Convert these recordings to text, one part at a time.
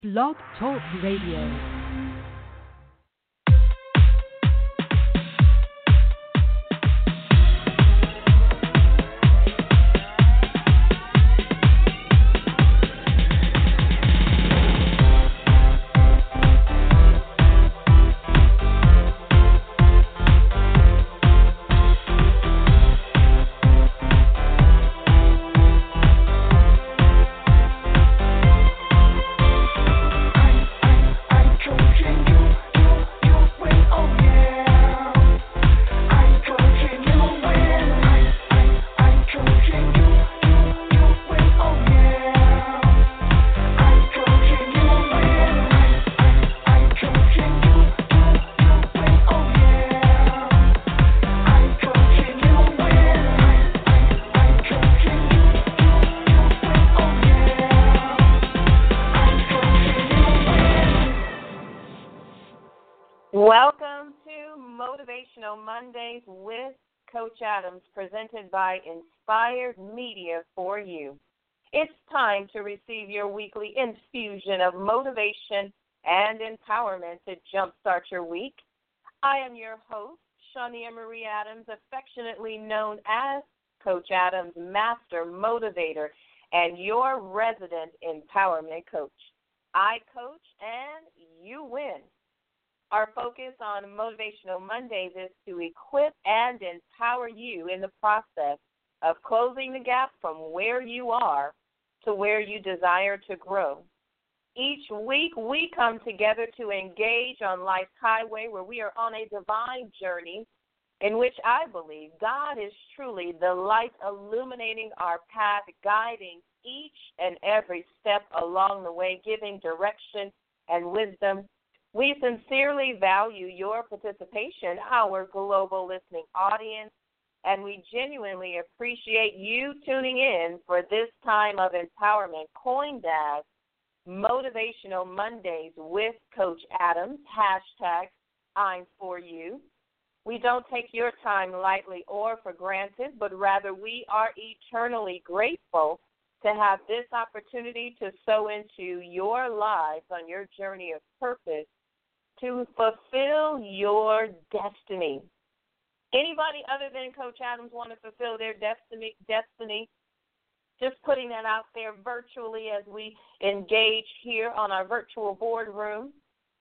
Blog Talk Radio. Welcome to Motivational Mondays with Coach Adams, presented by Inspired Media for you. It's time to receive your weekly infusion of motivation and empowerment to jumpstart your week. I am your host, Shania Marie Adams, affectionately known as Coach Adams, Master Motivator, and your resident empowerment coach. I coach and you win. Our focus on Motivational Mondays is to equip and empower you in the process of closing the gap from where you are to where you desire to grow. Each week, we come together to engage on life's highway where we are on a divine journey in which I believe God is truly the light illuminating our path, guiding each and every step along the way, giving direction and wisdom. We sincerely value your participation, our global listening audience, and we genuinely appreciate you tuning in for this time of empowerment, coined as Motivational Mondays with Coach Adams, hashtag I'm for you. We don't take your time lightly or for granted, but rather we are eternally grateful to have this opportunity to sow into your lives on your journey of purpose to fulfill your destiny. Anybody other than Coach Adams want to fulfill their destiny? Just putting that out there virtually as we engage here on our virtual boardroom.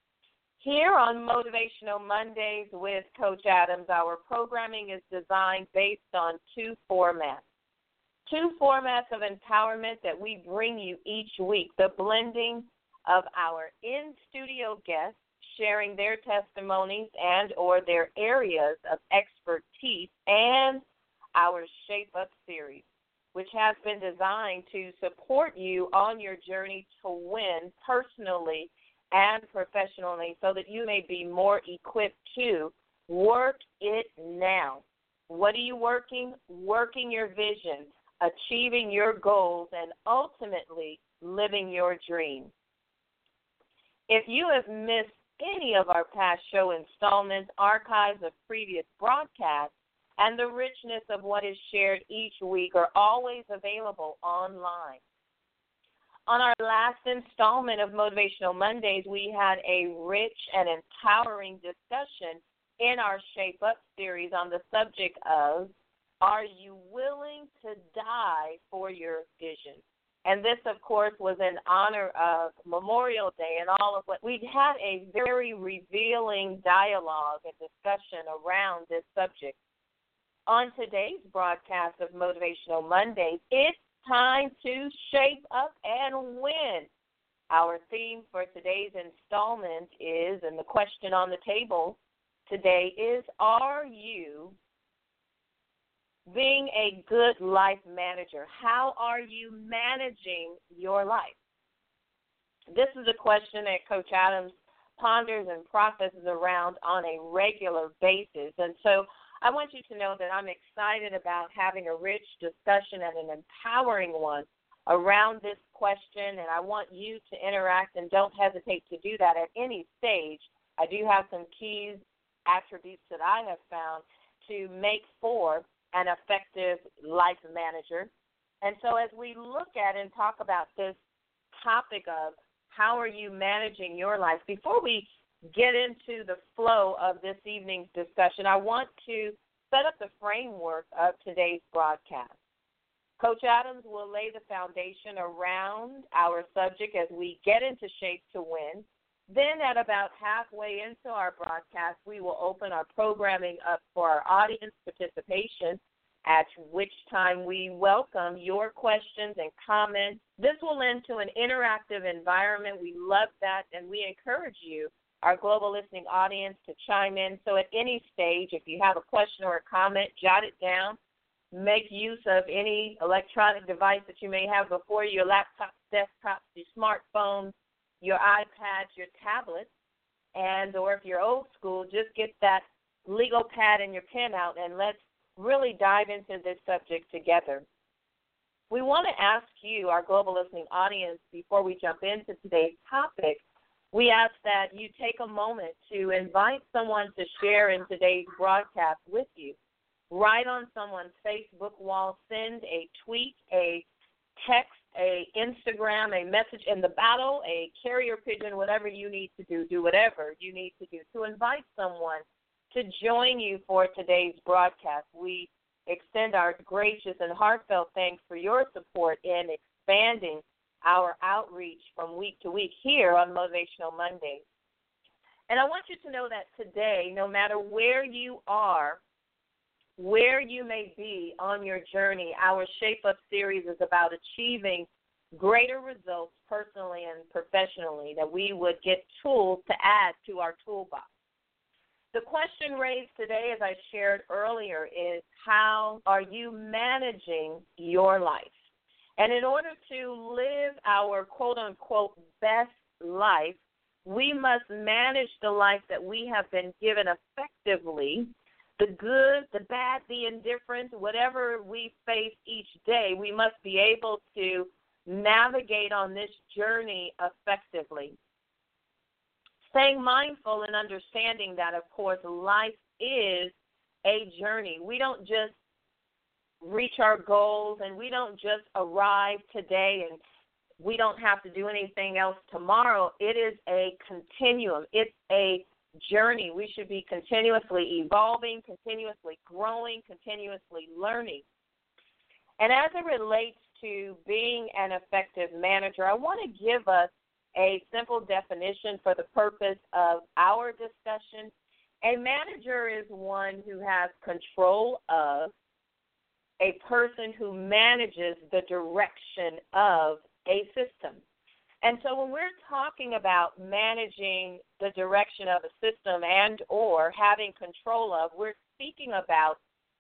Here on Motivational Mondays with Coach Adams, our programming is designed based on two formats. Two formats of empowerment that we bring you each week, the blending of our in-studio guests sharing their testimonies and or their areas of expertise, and our Shape Up series, which has been designed to support you on your journey to win personally and professionally so that you may be more equipped to work it now. What are you working? Working your vision, achieving your goals, and ultimately living your dream. If you have missed any of our past show installments, archives of previous broadcasts, and the richness of what is shared each week are always available online. On our last installment of Motivational Mondays, we had a rich and empowering discussion in our Shape Up series on the subject of, are you willing to die for your vision? And this, of course, was in honor of Memorial Day and all of what. We had a very revealing dialogue and discussion around this subject. On today's broadcast of Motivational Mondays, it's time to shape up and win. Our theme for today's installment is, and the question on the table today is, are you being a good life manager? How are you managing your life? This is a question that Coach Adams ponders and processes around on a regular basis. And so I want you to know that I'm excited about having a rich discussion and an empowering one around this question, and I want you to interact, and don't hesitate to do that at any stage. I do have some key attributes that I have found to make for an effective life manager. And so as we look at and talk about this topic of How are you managing your life? Before we get into the flow of this evening's discussion, I want to set up the framework of today's broadcast. Coach Adams will lay the foundation around our subject as we get into Shape to Win. Then at about halfway into our broadcast, we will open our programming up for our audience participation, at which time we welcome your questions and comments. This will lend to an interactive environment. We love that, and we encourage you, our global listening audience, to chime in. So at any stage, if you have a question or a comment, jot it down. Make use of any electronic device that you may have before you, your laptops, desktops, your smartphones, your iPads, your tablets, and or if you're old school, just get that legal pad and your pen out, and let's really dive into this subject together. We want to ask you, our global listening audience, before we jump into today's topic, we ask that you take a moment to invite someone to share in today's broadcast with you. Write on someone's Facebook wall, send a tweet, a text, a Instagram, a message in the battle, a carrier pigeon, whatever you need to do whatever you need to do to invite someone to join you for today's broadcast. We extend our gracious and heartfelt thanks for your support in expanding our outreach from week to week here on Motivational Mondays. And I want you to know that today, no matter where you are, where you may be on your journey, our Shape Up series is about achieving greater results personally and professionally, that we would get tools to add to our toolbox. The question raised today, as I shared earlier, is how are you managing your life? And in order to live our quote-unquote best life, we must manage the life that we have been given effectively. The good, the bad, the indifferent, whatever we face each day, we must be able to navigate on this journey effectively. Staying mindful and understanding that, of course, life is a journey. We don't just reach our goals and we don't just arrive today and we don't have to do anything else tomorrow. It is a continuum. It's a journey. We should be continuously evolving, continuously growing, continuously learning. And as it relates to being an effective manager, I want to give us a simple definition for the purpose of our discussion. A manager is one who has control of, a person who manages the direction of a system. And so when we're talking about managing the direction of a system and or having control of, we're speaking about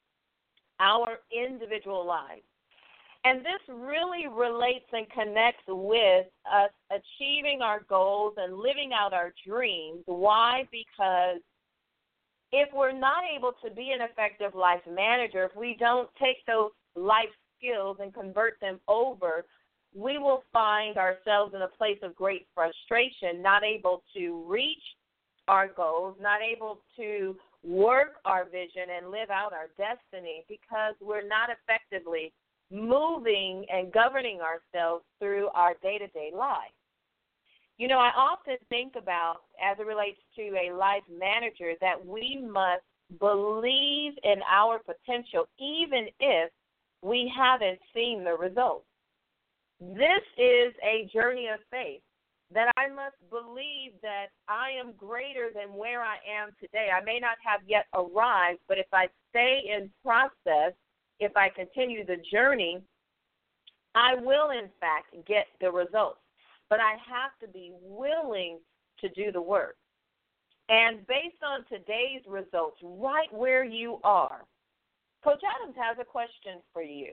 our individual lives. And this really relates and connects with us achieving our goals and living out our dreams. Why? Because if we're not able to be an effective life manager, if we don't take those life skills and convert them over, we will find ourselves in a place of great frustration, not able to reach our goals, not able to work our vision and live out our destiny because we're not effectively moving and governing ourselves through our day-to-day life. You know, I often think about, as it relates to a life manager, that we must believe in our potential even if we haven't seen the results. This is a journey of faith, that I must believe that I am greater than where I am today. I may not have yet arrived, but if I stay in process, if I continue the journey, I will, in fact, get the results. But I have to be willing to do the work. And based on today's results, right where you are, Coach Adams has a question for you.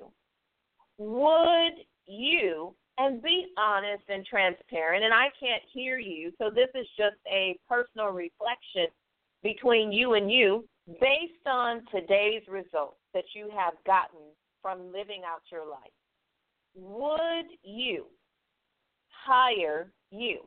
Would you, and be honest and transparent, and I can't hear you, so this is just a personal reflection between you and you, based on today's results that you have gotten from living out your life, would you hire you?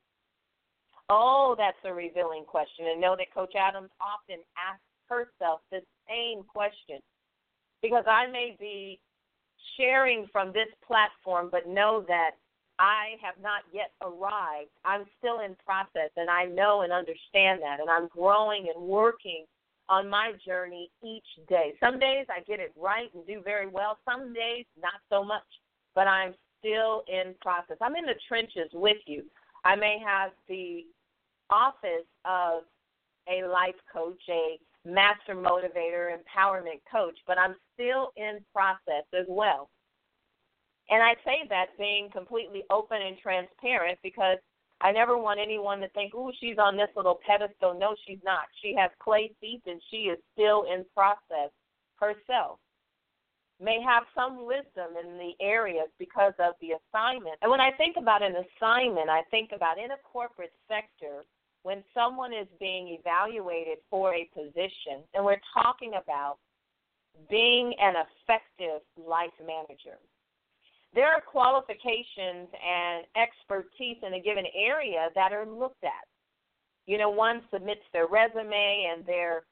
Oh, that's a revealing question. And know that Coach Adams often asks herself the same question, because I may be sharing from this platform, but know that I have not yet arrived. I'm still in process, and I know and understand that, and I'm growing and working on my journey each day. Some days I get it right and do very well. Some days not so much, but I'm still in process. I'm in the trenches with you. I may have the office of a life coach, a master motivator, empowerment coach, but I'm still in process as well. And I say that being completely open and transparent because I never want anyone to think, ooh, she's on this little pedestal. No, she's not. She has clay feet, and she is still in process herself. May have some wisdom in the areas because of the assignment. And when I think about an assignment, I think about in a corporate sector, when someone is being evaluated for a position, and we're talking about being an effective life manager. There are qualifications and expertise in a given area that are looked at. You know, one submits their resume and their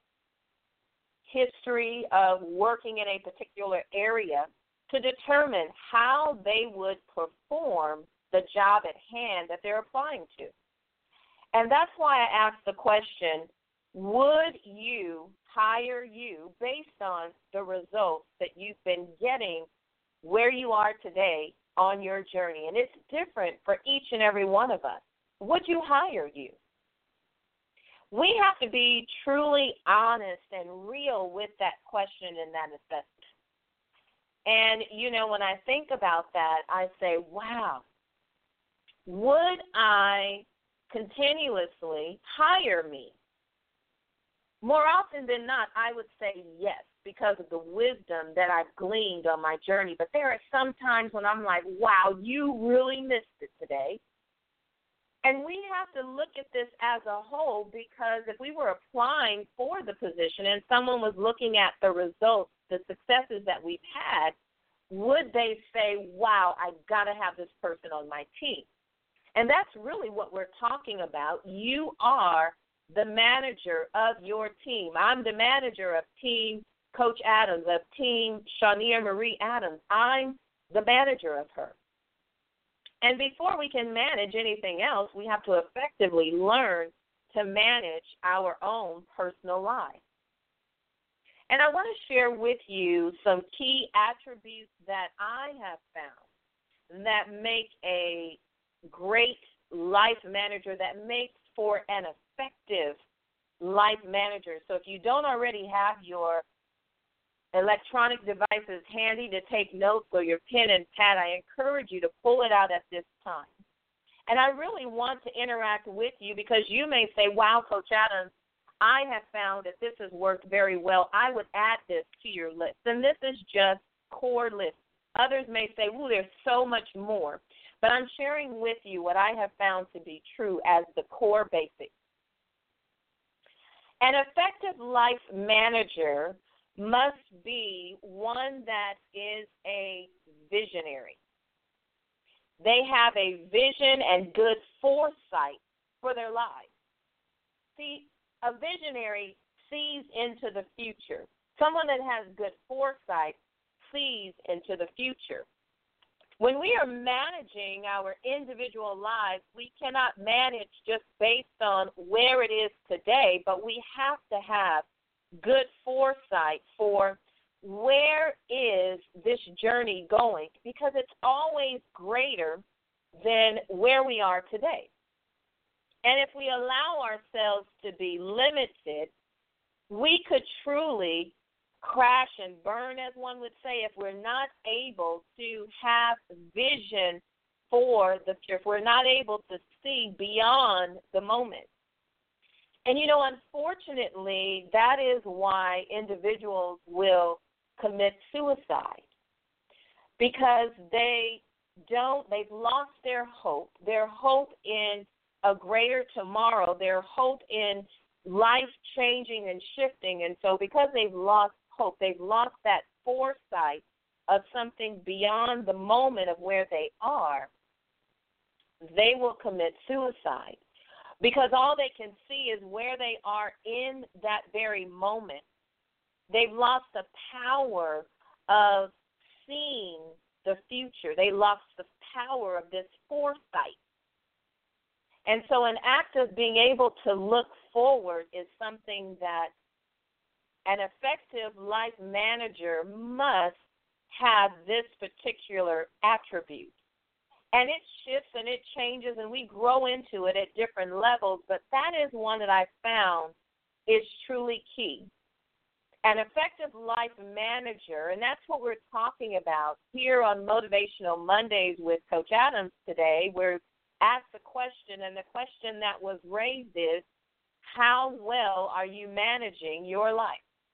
history of working in a particular area to determine how they would perform the job at hand that they're applying to. And that's why I asked the question, would you hire you based on the results that you've been getting where you are today on your journey? And it's different for each and every one of us. Would you hire you? We have to be truly honest and real with that question and that assessment. And, you know, when I think about that, I say, wow, would I continuously hire me? More often than not, I would say yes, because of the wisdom that I've gleaned on my journey. But there are some times when I'm like, wow, you really missed it today. And we have to look at this as a whole, because if we were applying for the position and someone was looking at the results, the successes that we've had, would they say, wow, I've got to have this person on my team? And that's really what we're talking about. You are the manager of your team. I'm the manager of Team Coach Adams, of Team Shania Marie Adams. I'm the manager of her. And before we can manage anything else, we have to effectively learn to manage our own personal life. And I want to share with you some key attributes that I have found that make a great life manager, that makes for an effective life manager. So if you don't already have your electronic devices handy to take notes or your pen and pad, I encourage you to pull it out at this time. And I really want to interact with you because you may say, wow, Coach Adams, I have found that this has worked very well. I would add this to your list. And this is just core list. Others may say, ooh, there's so much more. But I'm sharing with you what I have found to be true as the core basics. An effective life manager must be one that is a visionary. They have a vision and good foresight for their lives. See, a visionary sees into the future. Someone that has good foresight sees into the future. When we are managing our individual lives, we cannot manage just based on where it is today, but we have to have good foresight for where is this journey going, because it's always greater than where we are today. And if we allow ourselves to be limited, we could truly crash and burn, as one would say, if we're not able to have vision for the future, if we're not able to see beyond the moment. And, you know, unfortunately, that is why individuals will commit suicide, because they've lost their hope in a greater tomorrow, their hope in life changing and shifting. And so because they've lost hope, they've lost that foresight of something beyond the moment of where they are, they will commit suicide. Because all they can see is where they are in that very moment. They've lost the power of seeing the future. They lost the power of this foresight. And so an act of being able to look forward is something that an effective life manager must have this particular attribute. And it shifts and it changes and we grow into it at different levels, but that is one that I found is truly key. An effective life manager, and that's what we're talking about here on Motivational Mondays with Coach Adams today. We're asked a question, and the question that was raised is, how well are you managing your life?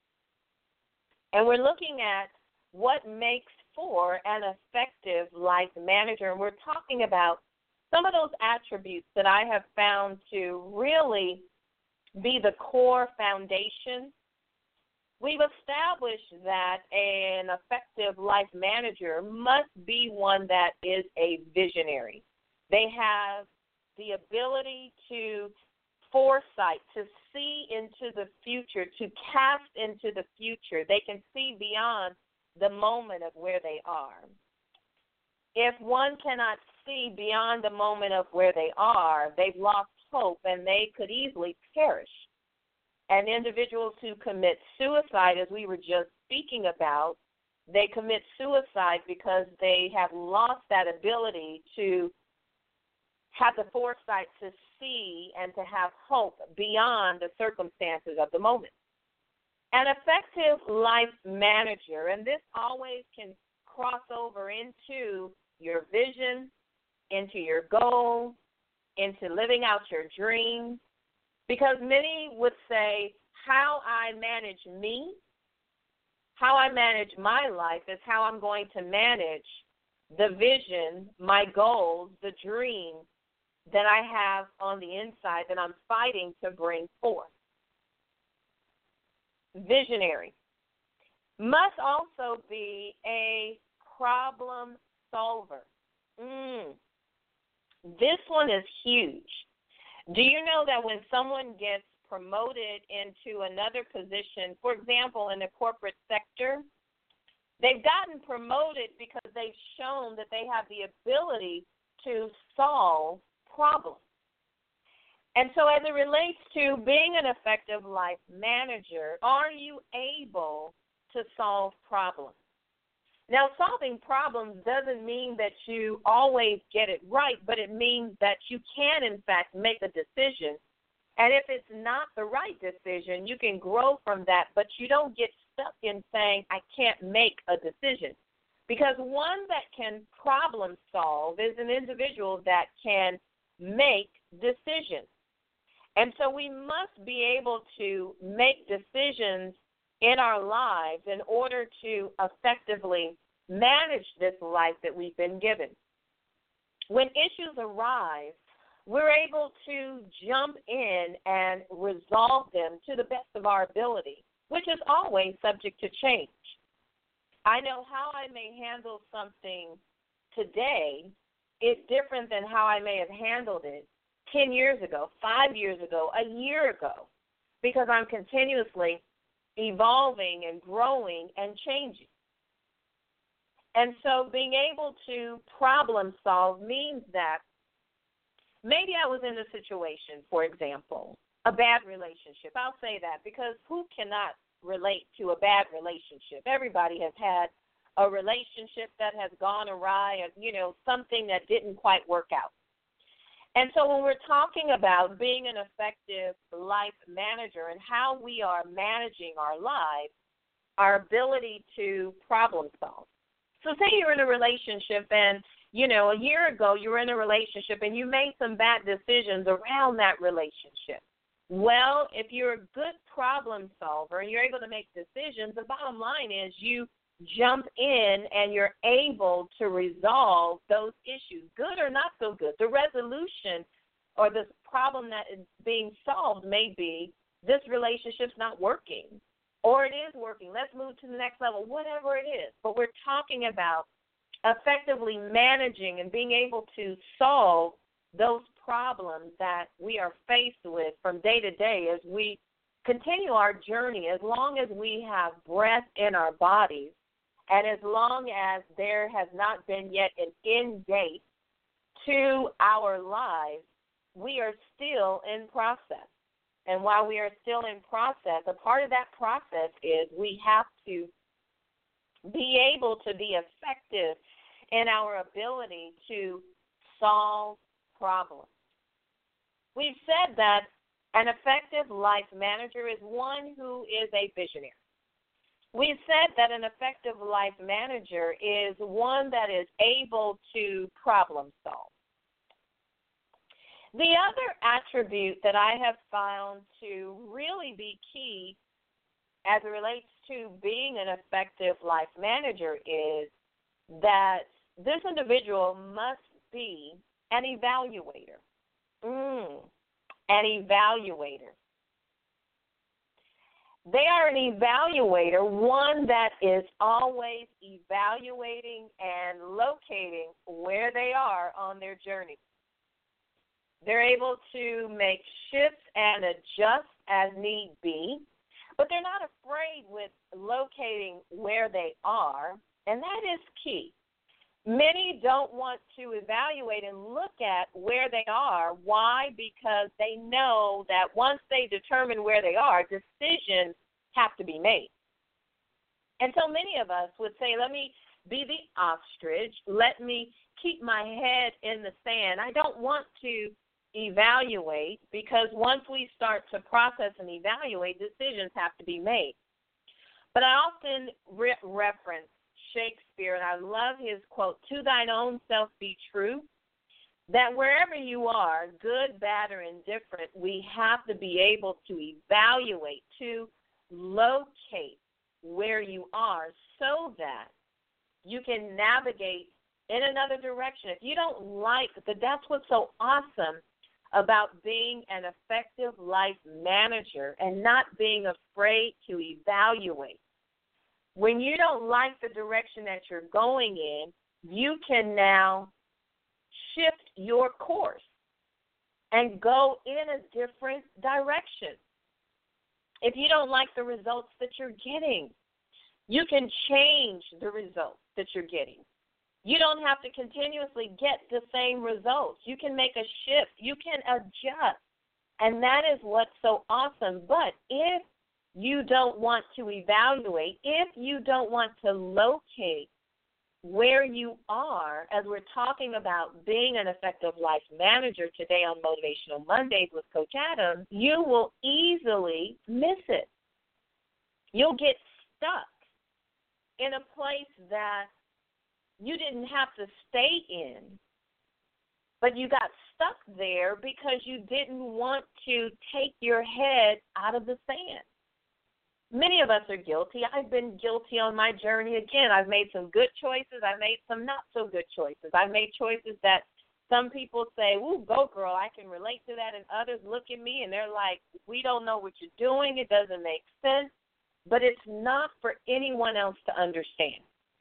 And we're looking at what makes for an effective life manager, and we're talking about some of those attributes that I have found to really be the core foundation. We've established that an effective life manager must be one that is a visionary. They have the ability to foresight, to see into the future, to cast into the future. They can see beyond the moment of where they are. If one cannot see beyond the moment of where they are, they've lost hope and they could easily perish. And individuals who commit suicide, as we were just speaking about, they commit suicide because they have lost that ability to have the foresight to see and to have hope beyond the circumstances of the moment. An effective life manager, and this always can cross over into your vision, into your goals, into living out your dreams, because many would say, how I manage me, how I manage my life is how I'm going to manage the vision, my goals, the dreams that I have on the inside that I'm fighting to bring forth. Visionary must also be a problem solver. This one is huge. Do you know that when someone gets promoted into another position, for example, in the corporate sector, they've gotten promoted because they've shown that they have the ability to solve problems. And so as it relates to being an effective life manager, are you able to solve problems? Now, solving problems doesn't mean that you always get it right, but it means that you can, in fact, make a decision. And if it's not the right decision, you can grow from that, but you don't get stuck in saying, I can't make a decision. Because one that can problem solve is an individual that can make decisions. And so we must be able to make decisions in our lives in order to effectively manage this life that we've been given. When issues arise, we're able to jump in and resolve them to the best of our ability, which is always subject to change. I know how I may handle something today is different than how I may have handled it 10 years ago, 5 years ago, a year ago, because I'm continuously evolving and growing and changing. And so being able to problem solve means that maybe I was in a situation, for example, a bad relationship. I'll say that because who cannot relate to a bad relationship? Everybody has had a relationship that has gone awry, something that didn't quite work out. And so when we're talking about being an effective life manager and how we are managing our lives, our ability to problem solve. So say you're in a relationship and, a year ago you were in a relationship and you made some bad decisions around that relationship. Well, if you're a good problem solver and you're able to make decisions, the bottom line is you jump in and you're able to resolve those issues, good or not so good. The resolution or the problem that is being solved may be this relationship's not working or it is working. Let's move to the next level, whatever it is. But we're talking about effectively managing and being able to solve those problems that we are faced with from day to day as we continue our journey. As long as we have breath in our bodies And as long as there has not been yet an end date to our lives, we are still in process. And while we are still in process, a part of that process is we have to be able to be effective in our ability to solve problems. We've said that an effective life manager is one who is a visionary. We've said that an effective life manager is one that is able to problem solve. The other attribute that I have found to really be key as it relates to being an effective life manager is that this individual must be an evaluator. An evaluator. They are an evaluator, one that is always evaluating and locating where they are on their journey. They're able to make shifts and adjust as need be, but they're not afraid with locating where they are, and that is key. Many don't want to evaluate and look at where they are. Why? Because they know that once they determine where they are, decisions have to be made. And so many of us would say, let me be the ostrich. Let me keep my head in the sand. I don't want to evaluate, because once we start to process and evaluate, decisions have to be made. But I often reference Shakespeare, and I love his quote, "To thine own self be true," that wherever you are, good, bad, or indifferent, we have to be able to evaluate, to locate where you are so that you can navigate in another direction. If you don't like that, that's what's so awesome about being an effective life manager and not being afraid to evaluate. When you don't like the direction that you're going in, you can now shift your course and go in a different direction. If you don't like the results that you're getting, you can change the results that you're getting. You don't have to continuously get the same results. You can make a shift. You can adjust. And that is what's so awesome. But if you don't want to evaluate, if you don't want to locate where you are, as we're talking about being an effective life manager today on Motivational Mondays with Coach Adams, you will easily miss it. You'll get stuck in a place that you didn't have to stay in, but you got stuck there because you didn't want to take your head out of the sand. Many of us are guilty. I've been guilty on my journey. Again, I've made some good choices. I've made some not so good choices. I've made choices that some people say, "Ooh, go girl, I can relate to that," and others look at me and they're like, "We don't know what you're doing. It doesn't make sense." But it's not for anyone else to understand.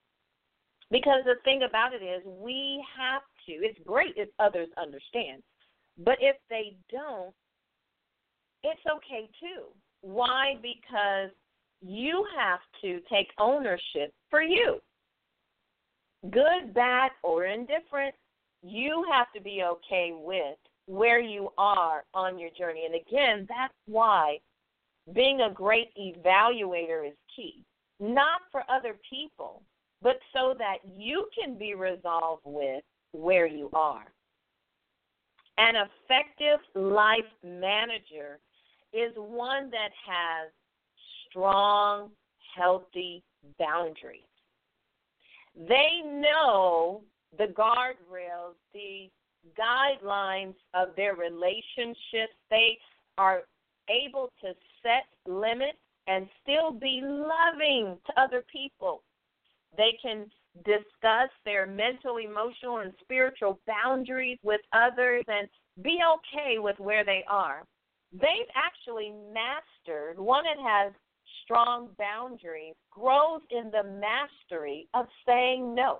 Because the thing about it is, we have to. It's great if others understand. But if they don't, it's okay too. Why? Because you have to take ownership for you. Good, bad, or indifferent, you have to be okay with where you are on your journey. And again, that's why being a great evaluator is key. Not for other people, but so that you can be resolved with where you are. An effective life manager is one that has strong, healthy boundaries. They know the guardrails, the guidelines of their relationships. They are able to set limits and still be loving to other people. They can discuss their mental, emotional, and spiritual boundaries with others and be okay with where they are. They've actually mastered, one that has strong boundaries, grows in the mastery of saying no.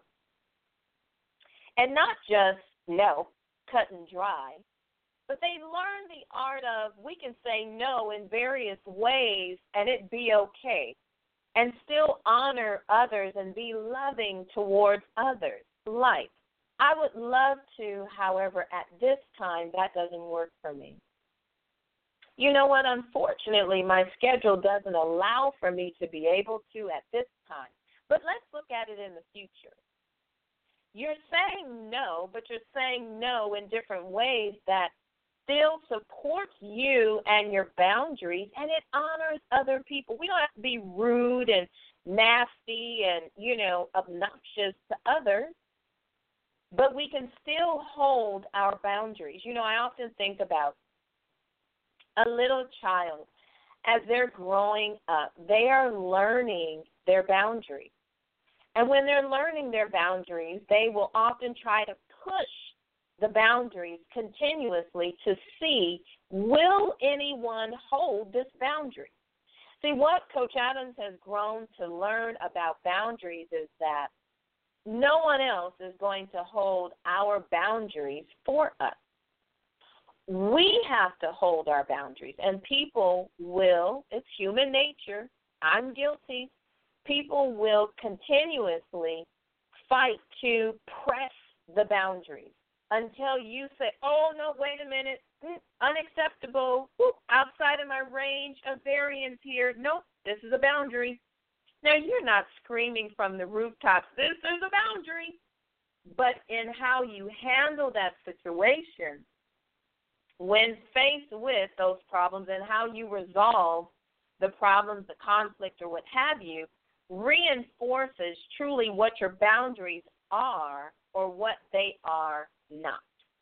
And not just no, cut and dry, but they learn the art of, we can say no in various ways and it be okay. and still honor others and be loving towards others. Like, I would love to, however, at this time, that doesn't work for me. You know what? Unfortunately, my schedule doesn't allow for me to be able to at this time. But let's look at it in the future. You're saying no, but you're saying no in different ways that still supports you and your boundaries, and it honors other people. We don't have to be rude and nasty and, obnoxious to others, but we can still hold our boundaries. I often think about a little child. As they're growing up, they are learning their boundaries. And when they're learning their boundaries, they will often try to push the boundaries continuously to see, will anyone hold this boundary? See, what Coach Adams has grown to learn about boundaries is that no one else is going to hold our boundaries for us. We have to hold our boundaries, and people will, it's human nature, I'm guilty, people will continuously fight to press the boundaries until you say, oh, no, wait a minute, unacceptable, outside of my range of variance here. Nope, this is a boundary. Now, you're not screaming from the rooftops, this is a boundary, but in how you handle that situation, when faced with those problems and how you resolve the problems, the conflict, or what have you, reinforces truly what your boundaries are or what they are not.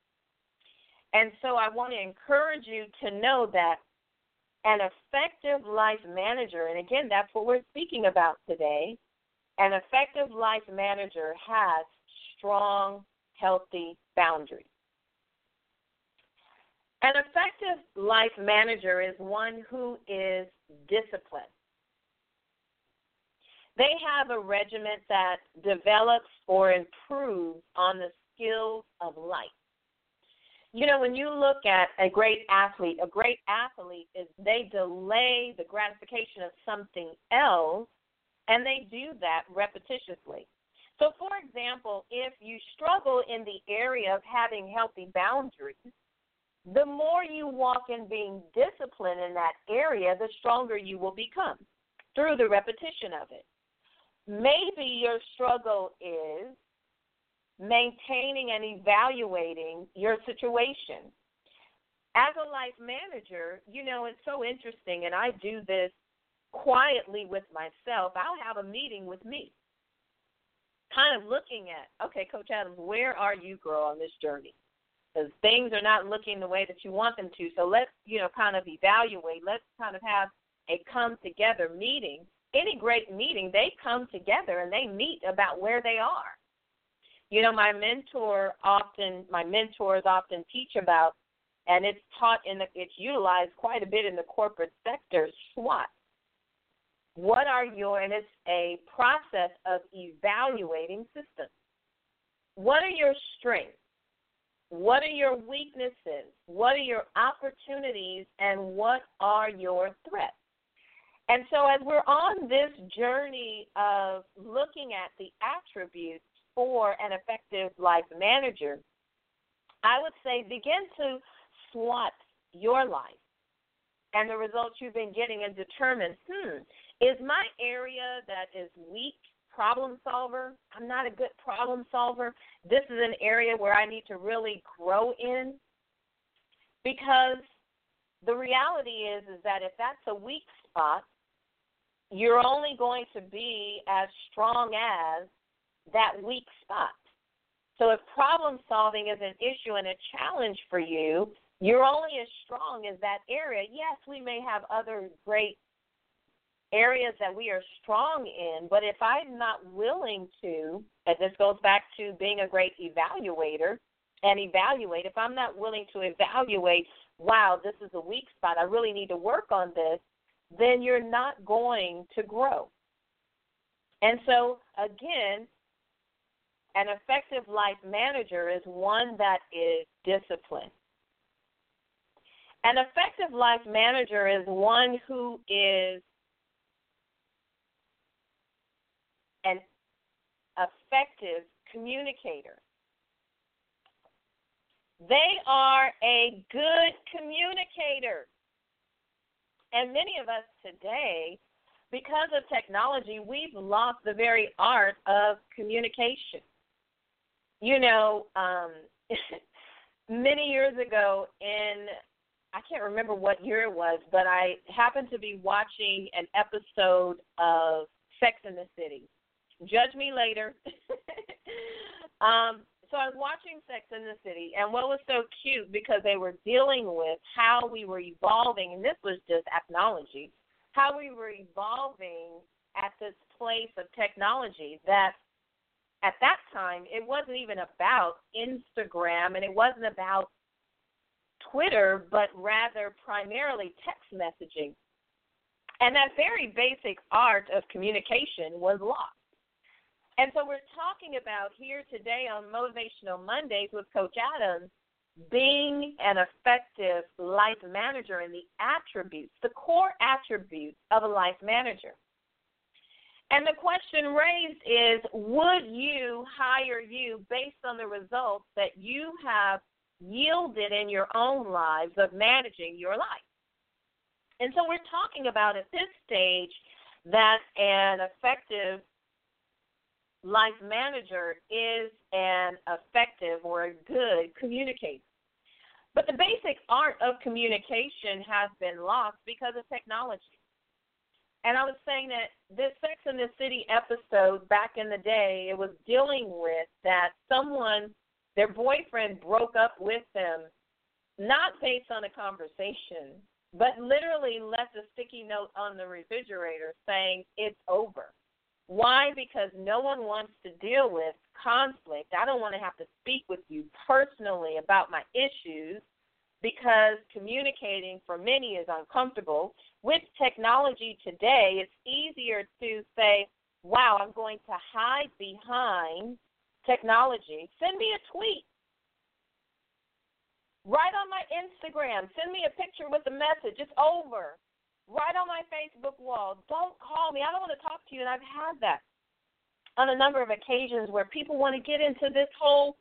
And so I want to encourage you to know that an effective life manager, and again, that's what we're speaking about today, an effective life manager has strong, healthy boundaries. An effective life manager is one who is disciplined. They have a regimen that develops or improves on the skills of life. When you look at a great athlete is they delay the gratification of something else, and they do that repetitiously. So, for example, if you struggle in the area of having healthy boundaries, the more you walk in being disciplined in that area, the stronger you will become through the repetition of it. Maybe your struggle is maintaining and evaluating your situation. As a life manager, it's so interesting, and I do this quietly with myself. I'll have a meeting with me, kind of looking at, okay, Coach Adams, where are you, girl, on this journey? Because things are not looking the way that you want them to. So let's, kind of evaluate. Let's kind of have a come-together meeting. Any great meeting, they come together and they meet about where they are. My mentors often teach about, and it's it's utilized quite a bit in the corporate sector, SWOT. And it's a process of evaluating systems. What are your strengths? What are your weaknesses? What are your opportunities? And what are your threats? And so as we're on this journey of looking at the attributes for an effective life manager, I would say begin to SWOT your life and the results you've been getting and determine, is my area that is weak problem solver? I'm not a good problem solver. This is an area where I need to really grow in, because the reality is that if that's a weak spot, you're only going to be as strong as that weak spot. So if problem solving is an issue and a challenge for you, you're only as strong as that area. Yes, we may have other great areas that we are strong in, but if I'm not willing to, and this goes back to being a great evaluator and evaluate, if I'm not willing to evaluate, wow, this is a weak spot, I really need to work on this, then you're not going to grow. And so, again, an effective life manager is one that is disciplined. An effective life manager is one who is an effective communicator. They are a good communicator. And many of us today, because of technology, we've lost the very art of communication. You know, many years ago I can't remember what year it was, but I happened to be watching an episode of Sex and the City. Judge me later. So I was watching Sex and the City, and what was so cute, because they were dealing with how we were evolving, and this was just technology, how we were evolving at this place of technology that at that time it wasn't even about Instagram and it wasn't about Twitter, but rather primarily text messaging. And that very basic art of communication was lost. And so we're talking about here today on Motivational Mondays with Coach Adams, being an effective life manager and the attributes, the core attributes of a life manager. And the question raised is, would you hire you based on the results that you have yielded in your own lives of managing your life? And so we're talking about at this stage that an effective life manager is an effective or a good communicator. But the basic art of communication has been lost because of technology. And I was saying that this Sex and the City episode back in the day, it was dealing with that someone, their boyfriend broke up with them, not based on a conversation, but literally left a sticky note on the refrigerator saying it's over. Why? Because no one wants to deal with conflict. I don't want to have to speak with you personally about my issues because communicating for many is uncomfortable. With technology today, it's easier to say, wow, I'm going to hide behind technology. Send me a tweet. Write on my Instagram. Send me a picture with a message. It's over. Right on my Facebook wall. Don't call me. I don't want to talk to you. And I've had that on a number of occasions where people want to get into this whole,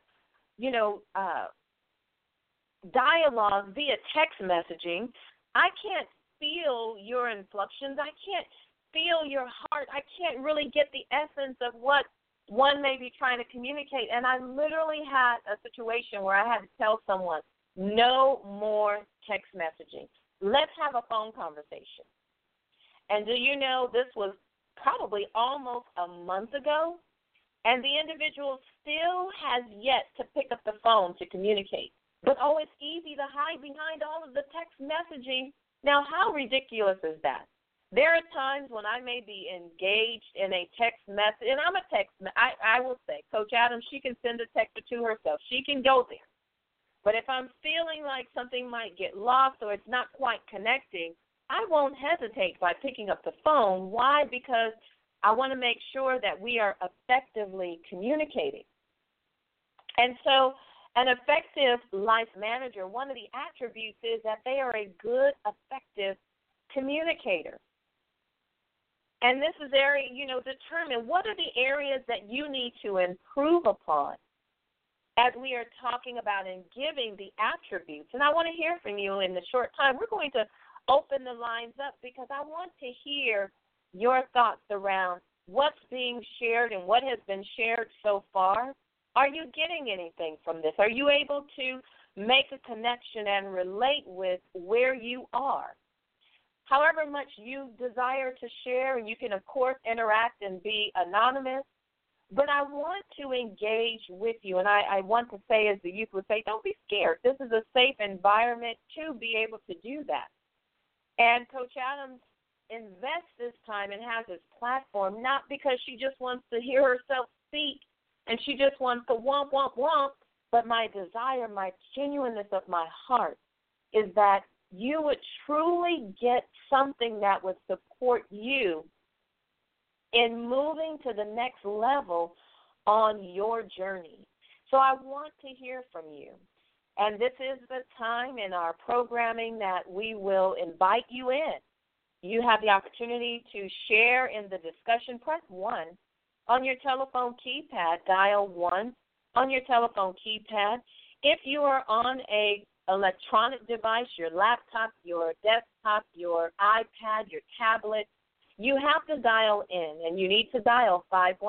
dialogue via text messaging. I can't feel your inflections. I can't feel your heart. I can't really get the essence of what one may be trying to communicate. And I literally had a situation where I had to tell someone, no more text messaging. Let's have a phone conversation. And do you know, this was probably almost a month ago, and the individual still has yet to pick up the phone to communicate. But, it's easy to hide behind all of the text messaging. Now, how ridiculous is that? There are times when I may be engaged in a text message, and I'm a text, I will say, Coach Adams, she can send a text to herself. She can go there. But if I'm feeling like something might get lost or it's not quite connecting, I won't hesitate by picking up the phone. Why? Because I want to make sure that we are effectively communicating. And so an effective life manager, one of the attributes is that they are a good, effective communicator. And this is area, determine what are the areas that you need to improve upon as we are talking about and giving the attributes. And I want to hear from you in the short time. We're going to open the lines up because I want to hear your thoughts around what's being shared and what has been shared so far. Are you getting anything from this? Are you able to make a connection and relate with where you are? However much you desire to share, and you can, of course, interact and be anonymous, but I want to engage with you, and I want to say, as the youth would say, don't be scared. This is a safe environment to be able to do that. And Coach Adams invests this time and has this platform not because she just wants to hear herself speak and she just wants to womp, womp, womp, but my desire, my genuineness of my heart is that you would truly get something that would support you in moving to the next level on your journey. So I want to hear from you. And this is the time in our programming that we will invite you in. You have the opportunity to share in the discussion. Press 1 On your telephone keypad, dial 1 on your telephone keypad. If you are on a electronic device, your laptop, your desktop, your iPad, your tablet, you have to dial in, and you need to dial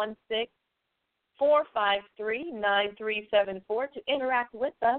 516-453-9374 to interact with us,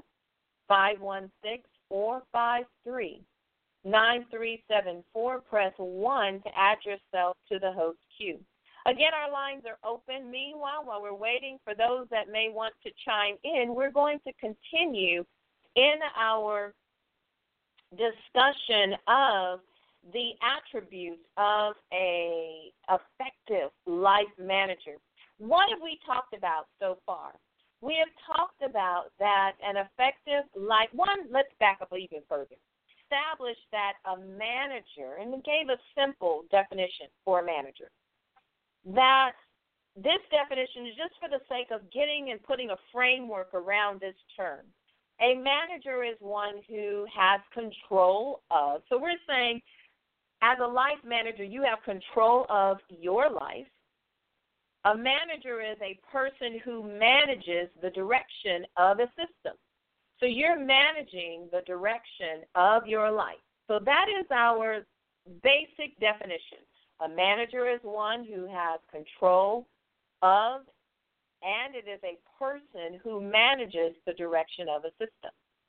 516-453-9374. Press 1 to add yourself to the host queue. Again, our lines are open. Meanwhile, while we're waiting for those that may want to chime in, we're going to continue in our discussion of the attributes of an effective life manager. What have we talked about so far? We have talked about that an effective life, let's back up even further. Establish that a manager, and we gave a simple definition for a manager, that this definition is just for the sake of getting and putting a framework around this term. A manager is one who has control of. So we're saying as a life manager, you have control of your life. A manager is a person who manages the direction of a system. So you're managing the direction of your life. So that is our basic definition. A manager is one who has control of, and it is a person who manages the direction of a system.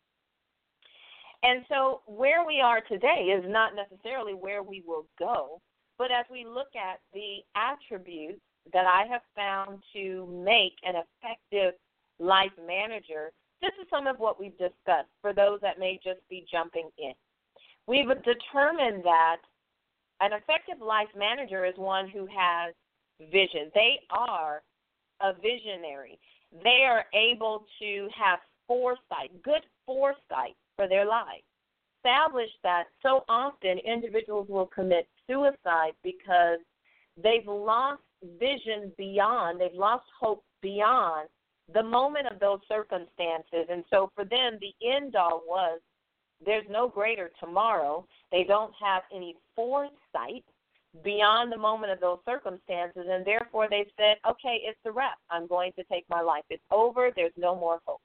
And so where we are today is not necessarily where we will go, but as we look at the attributes that I have found to make an effective life manager, this is some of what we've discussed for those that may just be jumping in. We've determined that an effective life manager is one who has vision. They are a visionary. They are able to have foresight, good foresight for their lives. Establish that so often individuals will commit suicide because they've lost vision beyond, they've lost hope beyond the moment of those circumstances. And so for them, the end all was there's no greater tomorrow. They don't have any foresight beyond the moment of those circumstances, and therefore they said, okay, it's a wrap. I'm going to take my life. It's over. There's no more hope.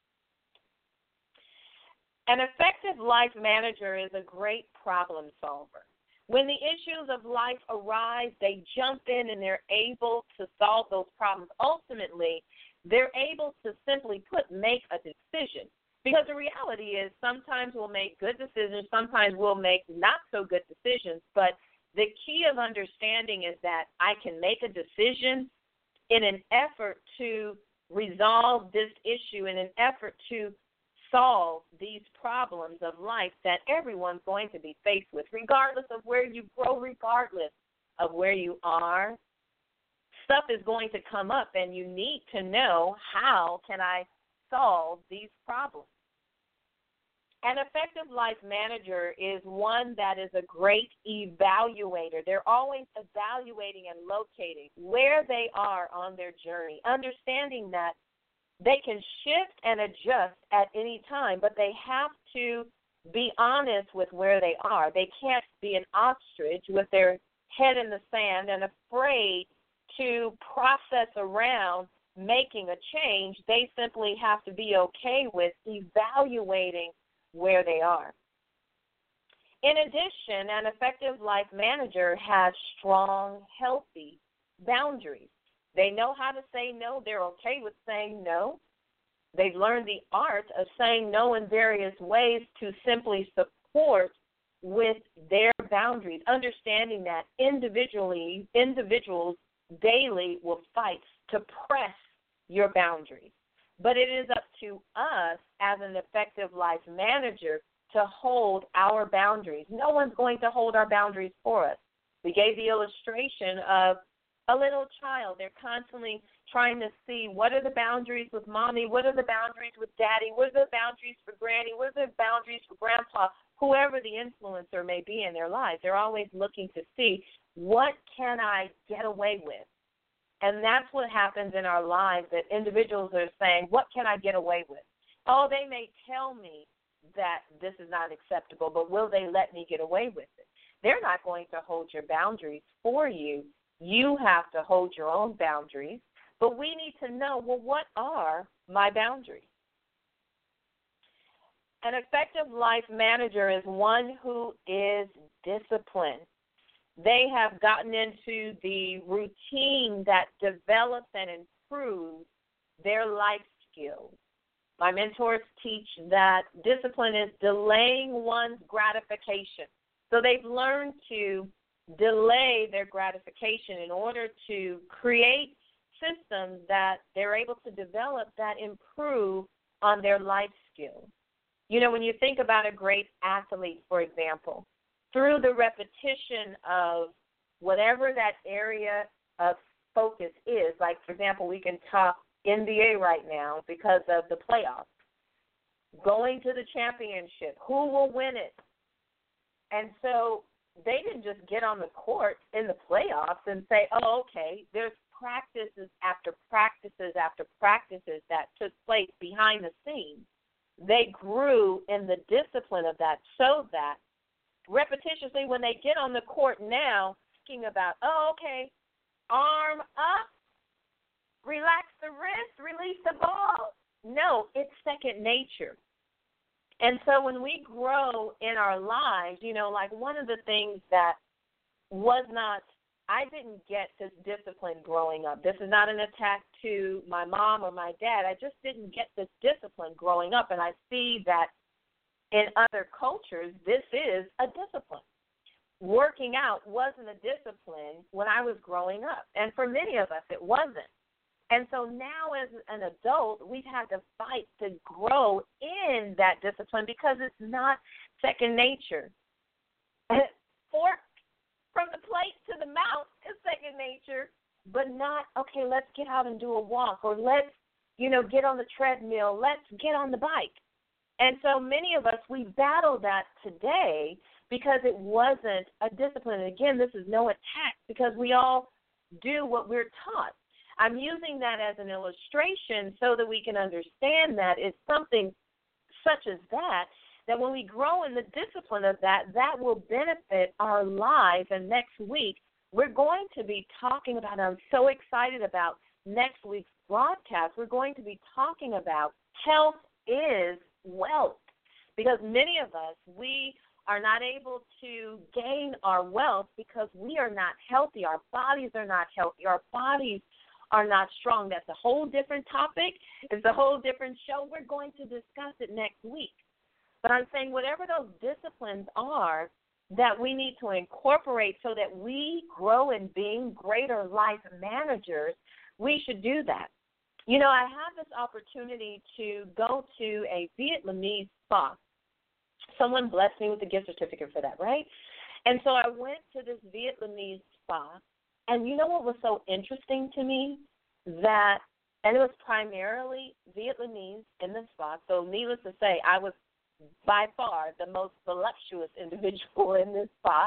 An effective life manager is a great problem solver. When the issues of life arise, they jump in and they're able to solve those problems. Ultimately, they're able to simply make a decision. Because the reality is sometimes we'll make good decisions, sometimes we'll make not so good decisions, but the key of understanding is that I can make a decision in an effort to resolve this issue, in an effort to solve these problems of life that everyone's going to be faced with, regardless of where you grow, regardless of where you are. Stuff is going to come up, and you need to know, how can I solve these problems? An effective life manager is one that is a great evaluator. They're always evaluating and locating where they are on their journey, understanding that they can shift and adjust at any time, but they have to be honest with where they are. They can't be an ostrich with their head in the sand and afraid to process around making a change. They simply have to be okay with evaluating where they are. In addition, an effective life manager has strong, healthy boundaries. They know how to say no. They're okay with saying no. They've learned the art of saying no in various ways to simply support with their boundaries, understanding that individuals daily will fight to press your boundaries. But it is up to us as an effective life manager to hold our boundaries. No one's going to hold our boundaries for us. We gave the illustration of a little child. They're constantly trying to see, what are the boundaries with mommy? What are the boundaries with daddy? What are the boundaries for granny? What are the boundaries for grandpa? Whoever the influencer may be in their lives, they're always looking to see, what can I get away with? And that's what happens in our lives, that individuals are saying, what can I get away with? Oh, they may tell me that this is not acceptable, but will they let me get away with it? They're not going to hold your boundaries for you. You have to hold your own boundaries, but we need to know, well, what are my boundaries? An effective life manager is one who is disciplined. They have gotten into the routine that develops and improves their life skills. My mentors teach that discipline is delaying one's gratification. So they've learned to delay their gratification in order to create systems that they're able to develop that improve on their life skills. You know, when you think about a great athlete, for example, through the repetition of whatever that area of focus is, like, for example, we can talk NBA right now because of the playoffs, going to the championship, who will win it? And so they didn't just get on the court in the playoffs and say, oh, okay, there's practices after practices after practices that took place behind the scenes. They grew in the discipline of that so that repetitiously when they get on the court now, thinking about, oh, okay, arm up, relax the wrist, release the ball. No, it's second nature. And so when we grow in our lives, you know, like one of the things that was not, I didn't get this discipline growing up. This is not an attack to my mom or my dad. I just didn't get this discipline growing up. And I see that in other cultures, this is a discipline. Working out wasn't a discipline when I was growing up. And for many of us, it wasn't. And so now as an adult, we've had to fight to grow in that discipline because it's not second nature. Fork from the plate to the mouth is second nature, but not, okay, let's get out and do a walk, or let's, you know, get on the treadmill, let's get on the bike. And so many of us, we battle that today because it wasn't a discipline. And again, this is no attack because we all do what we're taught. I'm using that as an illustration so that we can understand that it's something such as that, that when we grow in the discipline of that, that will benefit our lives. And next week, we're going to be talking about, I'm so excited about next week's broadcast, we're going to be talking about health is wealth. Because many of us, we are not able to gain our wealth because we are not healthy. Our bodies are not healthy. Our bodies are not strong. That's a whole different topic. It's a whole different show. We're going to discuss it next week. But I'm saying whatever those disciplines are that we need to incorporate so that we grow in being greater life managers, we should do that. You know, I have this opportunity to go to a Vietnamese spa. Someone blessed me with a gift certificate for that, right? And so I went to this Vietnamese spa, and you know what was so interesting to me? That, and it was primarily Vietnamese in the spa, so needless to say, I was by far the most voluptuous individual in this spa.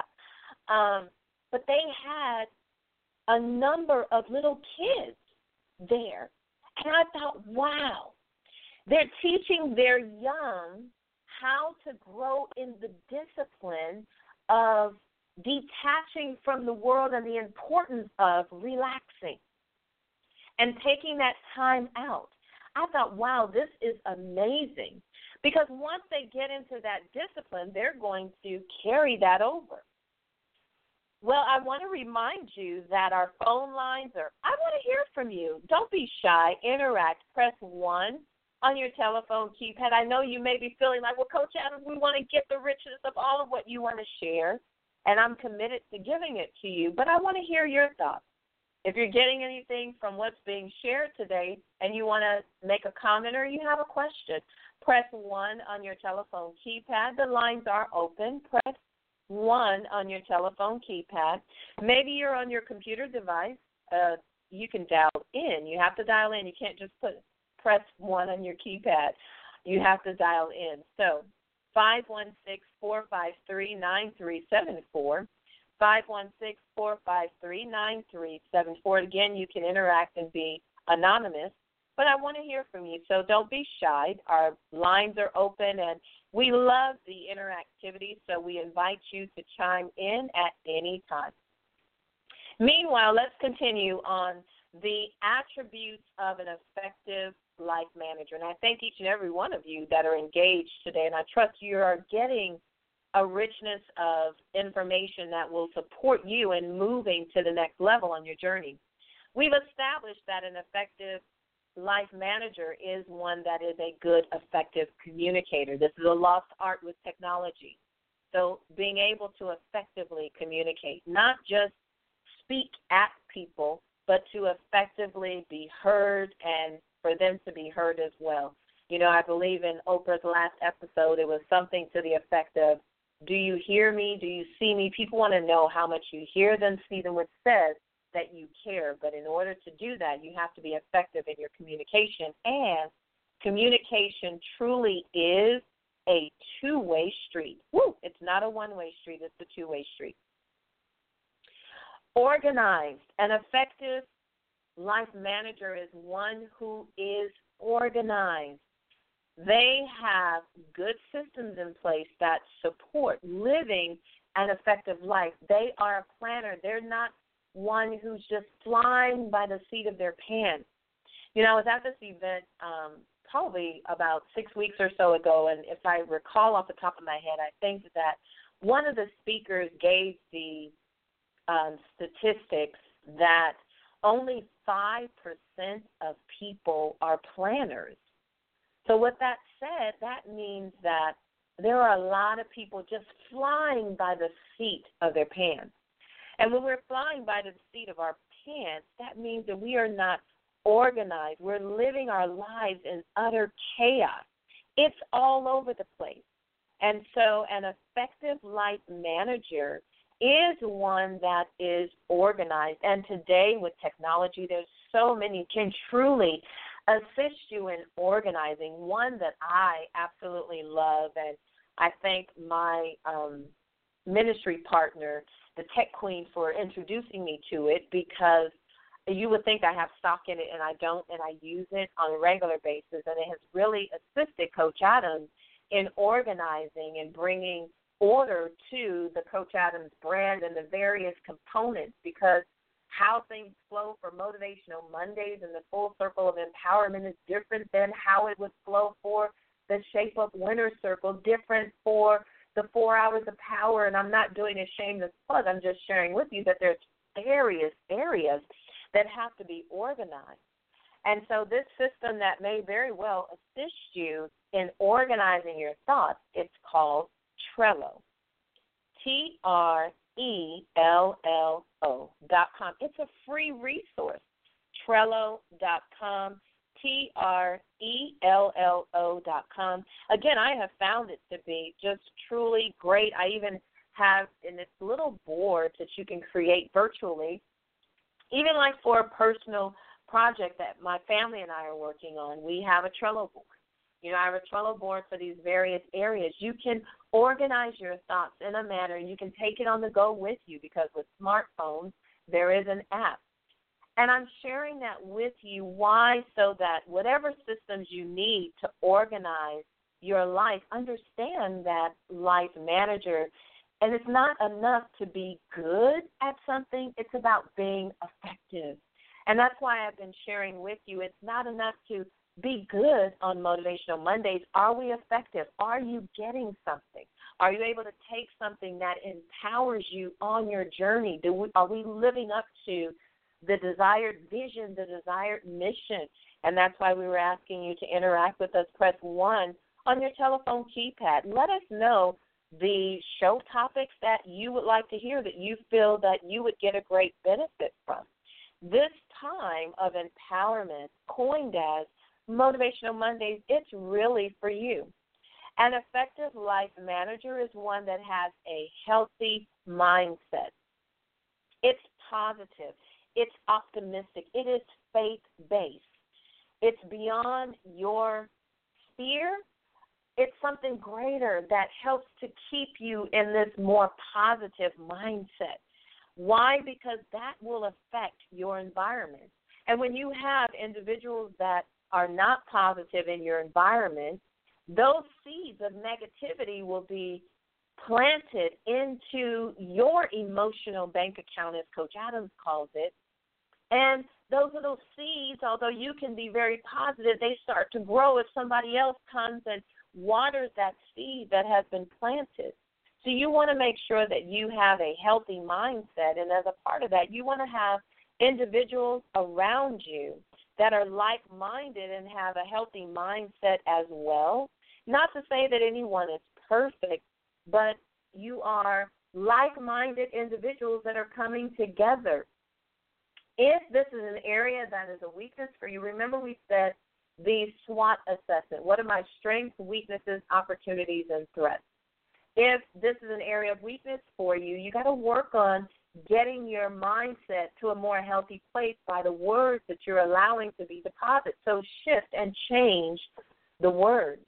But they had a number of little kids there. And I thought, wow, they're teaching their young how to grow in the discipline of detaching from the world and the importance of relaxing and taking that time out. I thought, wow, this is amazing. Because once they get into that discipline, they're going to carry that over. Well, I want to remind you that our phone lines are, I want to hear from you. Don't be shy. Interact. Press 1 on your telephone keypad. I know you may be feeling like, well, Coach Adams, we want to get the richness of all of what you want to share, and I'm committed to giving it to you. But I want to hear your thoughts. If you're getting anything from what's being shared today and you want to make a comment or you have a question, press 1 on your telephone keypad. The lines are open. Press 1 on your telephone keypad. Maybe you're on your computer device. You can dial in. You have to dial in. You can't just press 1 on your keypad. You have to dial in. So 516-453-9374. 516-453-9374. Again, you can interact and be anonymous, but I want to hear from you, so don't be shy. Our lines are open, and we love the interactivity, so we invite you to chime in at any time. Meanwhile, let's continue on the attributes of an effective life manager. And I thank each and every one of you that are engaged today, and I trust you are getting a richness of information that will support you in moving to the next level on your journey. We've established that an effective life manager is one that is a good, effective communicator. This is a lost art with technology. So being able to effectively communicate, not just speak at people, but to effectively be heard and for them to be heard as well. You know, I believe in Oprah's last episode, it was something to the effect of, do you hear me? Do you see me? People want to know how much you hear them, see them, which says that you care. But in order to do that, you have to be effective in your communication. And communication truly is a two-way street. Woo! It's not a one-way street. It's a two-way street. Organized. An effective life manager is one who is organized. They have good systems in place that support living an effective life. They are a planner. They're not one who's just flying by the seat of their pants. You know, I was at this event probably about 6 weeks or so ago, and if I recall off the top of my head, I think that one of the speakers gave the statistics that only 5% of people are planners. So with that said, that means that there are a lot of people just flying by the seat of their pants. And when we're flying by the seat of our pants, that means that we are not organized. We're living our lives in utter chaos. It's all over the place. And so an effective life manager is one that is organized. And today with technology, there's so many can truly assist you in organizing. One that I absolutely love, and I thank my ministry partner, the Tech Queen, for introducing me to it, because you would think I have stock in it, and I don't, and I use it on a regular basis, and it has really assisted Coach Adams in organizing and bringing order to the Coach Adams brand and the various components, because how things flow for Motivational Mondays and the Full Circle of Empowerment is different than how it would flow for the Shape Up Winner Circle, different for the 4 Hours of Power. And I'm not doing a shameless plug. I'm just sharing with you that there's various areas that have to be organized. And so this system that may very well assist you in organizing your thoughts, it's called Trello. Trello.com. It's a free resource. Trello.com. Trello.com. Again, I have found it to be just truly great. I even have in this little board that you can create virtually, even like for a personal project that my family and I are working on. We have a Trello board. You know, I have a Trello board for these various areas. You can organize your thoughts in a manner. You can take it on the go with you, because with smartphones, there is an app. And I'm sharing that with you. Why? So that whatever systems you need to organize your life, understand that life manager. And it's not enough to be good at something. It's about being effective. And that's why I've been sharing with you, it's not enough to be good on Motivational Mondays. Are we effective? Are you getting something? Are you able to take something that empowers you on your journey? Are we living up to the desired vision, the desired mission? And that's why we were asking you to interact with us. Press 1 on your telephone keypad. Let us know the show topics that you would like to hear, that you feel that you would get a great benefit from. This time of empowerment, coined as Motivational Mondays, it's really for you. An effective life manager is one that has a healthy mindset. It's positive. It's optimistic. It is faith-based. It's beyond your sphere. It's something greater that helps to keep you in this more positive mindset. Why? Because that will affect your environment. And when you have individuals that are not positive in your environment, those seeds of negativity will be planted into your emotional bank account, as Coach Adams calls it. And those little seeds, although you can be very positive, they start to grow if somebody else comes and waters that seed that has been planted. So you want to make sure that you have a healthy mindset, and as a part of that, you want to have individuals around you that are like-minded and have a healthy mindset as well. Not to say that anyone is perfect, but you are like-minded individuals that are coming together. If this is an area that is a weakness for you, remember we said the SWOT assessment. What are my strengths, weaknesses, opportunities, and threats? If this is an area of weakness for you, you got to work on getting your mindset to a more healthy place by the words that you're allowing to be deposited. So shift and change the words.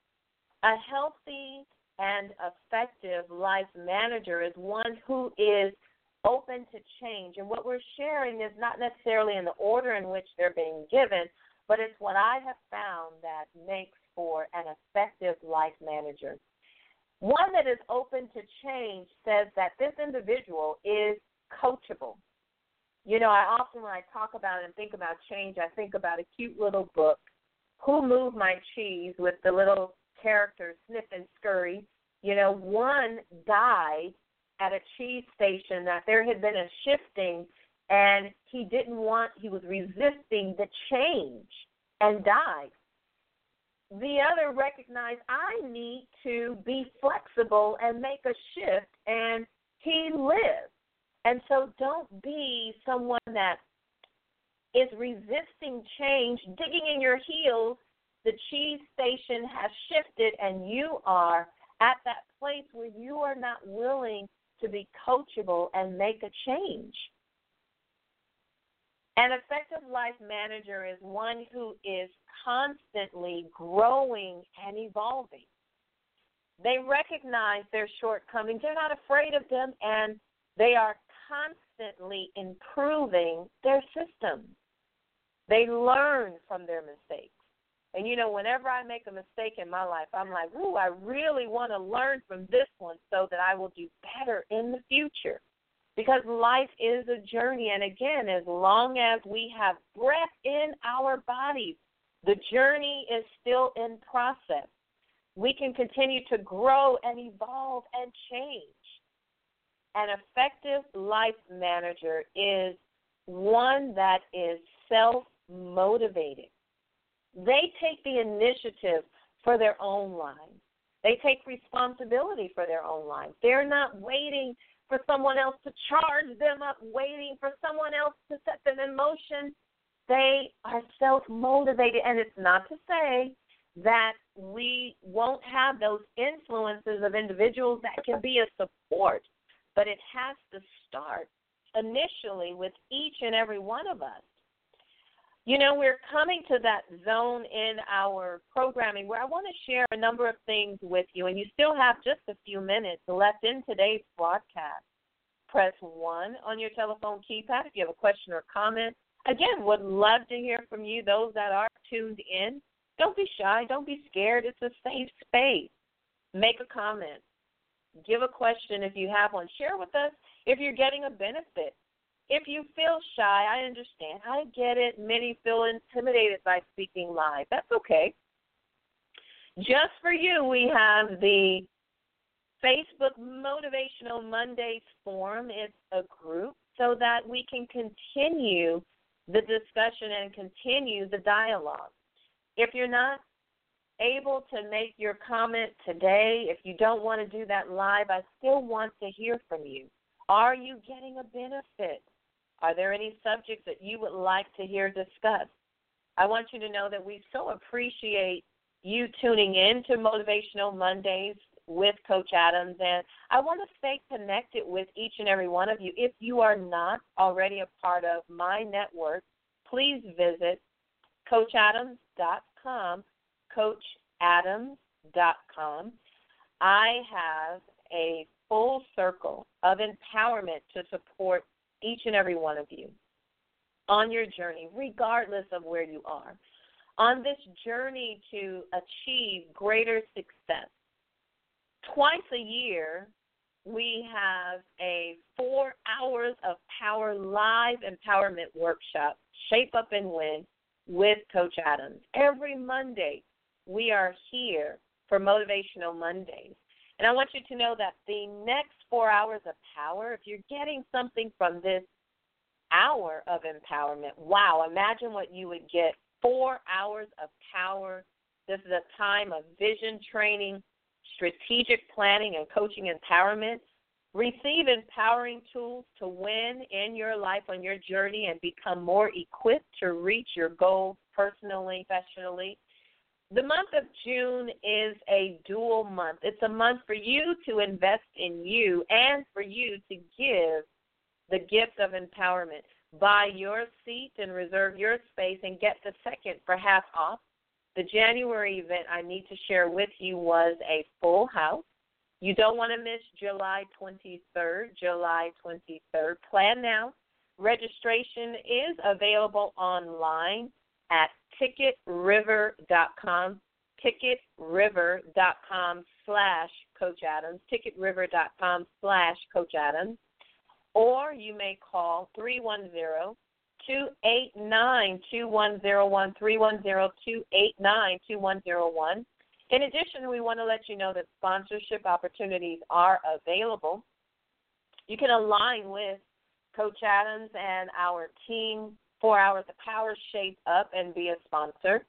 A healthy and effective life manager is one who is open to change. And what we're sharing is not necessarily in the order in which they're being given, but it's what I have found that makes for an effective life manager. One that is open to change says that this individual is coachable. You know, I often, when I talk about and think about change, I think about a cute little book, Who Moved My Cheese, with the little characters Snip and Scurry. You know, one died at a cheese station that there had been a shifting, and he was resisting the change and died. The other recognized, I need to be flexible and make a shift, and he lived. And so don't be someone that is resisting change, digging in your heels. The cheese station has shifted, and you are at that place where you are not willing to be coachable and make a change. An effective life manager is one who is constantly growing and evolving. They recognize their shortcomings. They're not afraid of them, and they are constantly improving their system. They learn from their mistakes. And, you know, whenever I make a mistake in my life, I'm like, ooh, I really want to learn from this one so that I will do better in the future. Because life is a journey. And, again, as long as we have breath in our bodies, the journey is still in process. We can continue to grow and evolve and change. An effective life manager is one that is self-motivated. They take the initiative for their own lives. They take responsibility for their own lives. They're not waiting for someone else to charge them up, waiting for someone else to set them in motion. They are self-motivated, and it's not to say that we won't have those influences of individuals that can be a support, but it has to start initially with each and every one of us. You know, we're coming to that zone in our programming where I want to share a number of things with you, and you still have just a few minutes left in today's broadcast. Press 1 on your telephone keypad if you have a question or comment. Again, would love to hear from you, those that are tuned in. Don't be shy. Don't be scared. It's a safe space. Make a comment. Give a question if you have one. Share with us if you're getting a benefit. If you feel shy, I understand. I get it. Many feel intimidated by speaking live. That's okay. Just for you, we have the Facebook Motivational Mondays forum. It's a group so that we can continue the discussion and continue the dialogue. If you're not able to make your comment today, if you don't want to do that live, I still want to hear from you. Are you getting a benefit? Are there any subjects that you would like to hear discussed? I want you to know that we so appreciate you tuning in to Motivational Mondays with Coach Adams, and I want to stay connected with each and every one of you. If you are not already a part of my network, please visit CoachAdams.com, CoachAdams.com. I have a full circle of empowerment to support each and every one of you on your journey, regardless of where you are, on this journey to achieve greater success. twice a year, we have a 4 hours of power live empowerment workshop, Shape Up and Win, with Coach Adams. Every Monday, we are here for Motivational Mondays. And I want you to know that the next 4 hours of power, if you're getting something from this hour of empowerment, wow, imagine what you would get. 4 hours of power. This is a time of vision training, strategic planning, and coaching empowerment. Receive empowering tools to win in your life on your journey and become more equipped to reach your goals personally, professionally. The month of June is a dual month. It's a month for you to invest in you and for you to give the gift of empowerment. Buy your seat and reserve your space and get the second for half off. The January event I need to share with you was a full house. You don't want to miss July 23rd. Plan now. Registration is available online at TicketRiver.com, TicketRiver.com/Coach Adams, TicketRiver.com/Coach Adams, or you may call 310-289-2101, 310-289-2101. In addition, we want to let you know that sponsorship opportunities are available. You can align with Coach Adams and our team, 4 hours of power, Shape Up, and be a sponsor.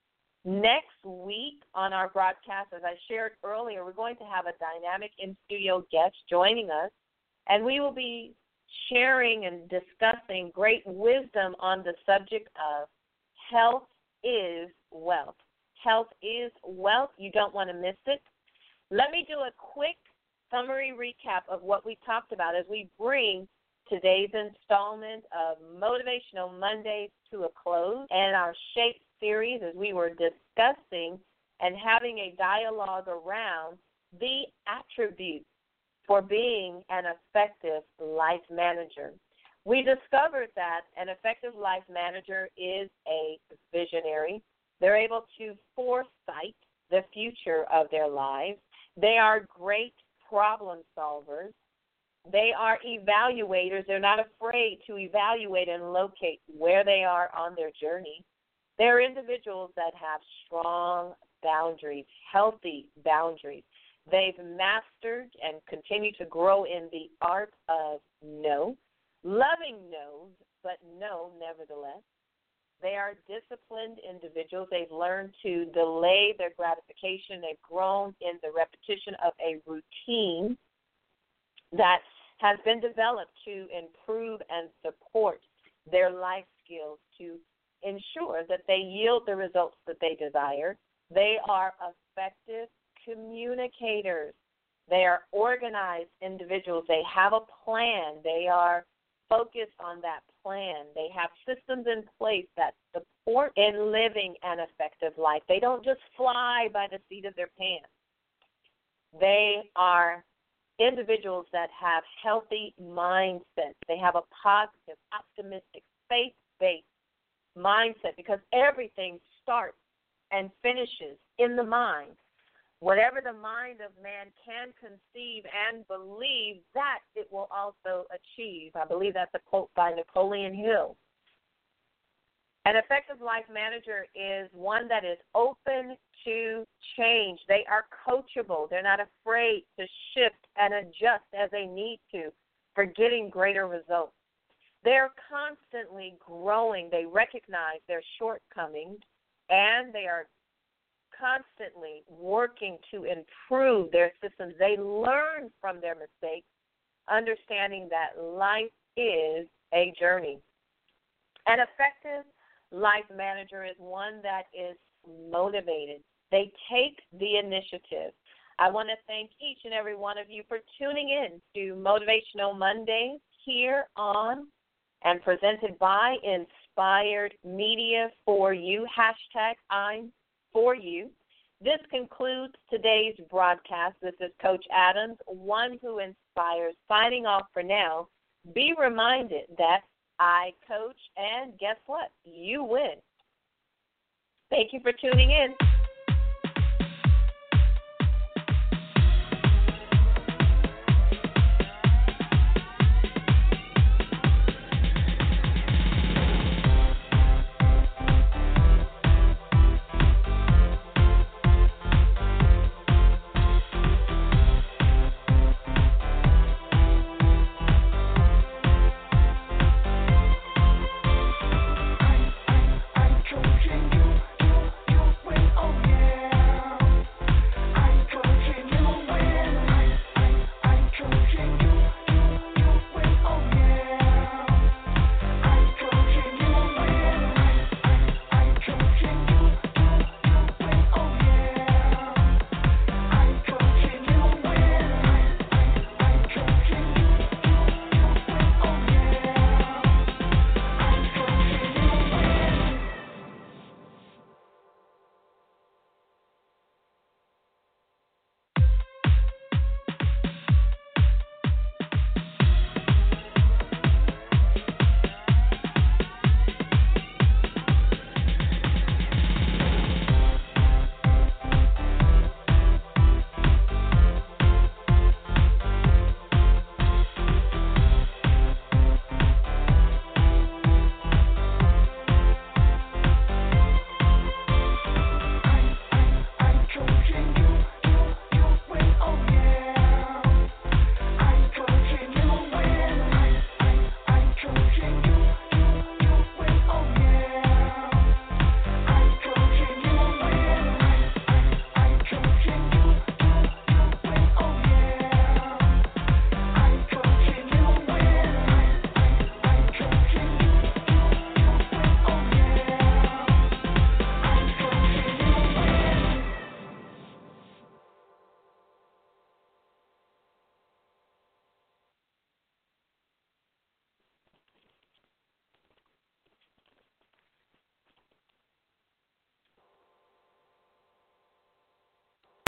Next week on our broadcast, as I shared earlier, we're going to have a dynamic in-studio guest joining us, and we will be sharing and discussing great wisdom on the subject of health is wealth. Health is wealth. You don't want to miss it. Let me do a quick summary recap of what we talked about as we bring today's installment of Motivational Mondays to a close, and our Shape series as we were discussing and having a dialogue around the attributes for being an effective life manager. We discovered that an effective life manager is a visionary. They're able to foresight the future of their lives. They are great problem solvers. They are evaluators. They're not afraid to evaluate and locate where they are on their journey. They're individuals that have strong boundaries, healthy boundaries. They've mastered and continue to grow in the art of no, loving no's, but no nevertheless. They are disciplined individuals. They've learned to delay their gratification. They've grown in the repetition of a routine that has been developed to improve and support their life skills to ensure that they yield the results that they desire. They are effective communicators. They are organized individuals. They have a plan. They are focused on that plan. They have systems in place that support in living an effective life. They don't just fly by the seat of their pants. They are individuals that have healthy mindsets. They have a positive, optimistic, faith-based mindset because everything starts and finishes in the mind. Whatever the mind of man can conceive and believe, that it will also achieve. I believe that's a quote by Napoleon Hill. An effective life manager is one that is open to change. They are coachable. They're not afraid to shift and adjust as they need to for getting greater results. They're constantly growing. They recognize their shortcomings, and they are constantly working to improve their systems. They learn from their mistakes, understanding that life is a journey. An effective life manager is one that is motivated. They take the initiative. I want to thank each and every one of you for tuning in to Motivational Mondays here on and presented by Inspired Media for You, #I'm for you. This concludes today's broadcast. This is Coach Adams, one who inspires, signing off for now. Be reminded that I coach, and guess what? You win. Thank you for tuning in.